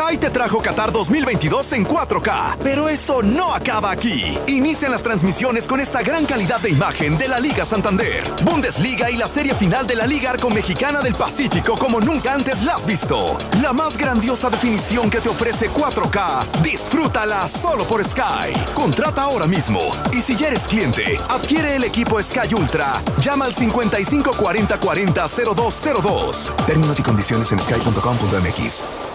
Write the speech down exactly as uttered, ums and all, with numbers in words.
Sky te trajo Qatar dos mil veintidós en cuatro K, pero eso no acaba aquí. Inician las transmisiones con esta gran calidad de imagen de la Liga Santander, Bundesliga y la serie final de la Liga Arco Mexicana del Pacífico como nunca antes la has visto. La más grandiosa definición que te ofrece cuatro K, disfrútala solo por Sky. Contrata ahora mismo y si ya eres cliente, adquiere el equipo Sky Ultra. Llama al cincuenta y cinco cuarenta cuarenta cero dos cero dos. Términos y condiciones en sky punto com punto m x.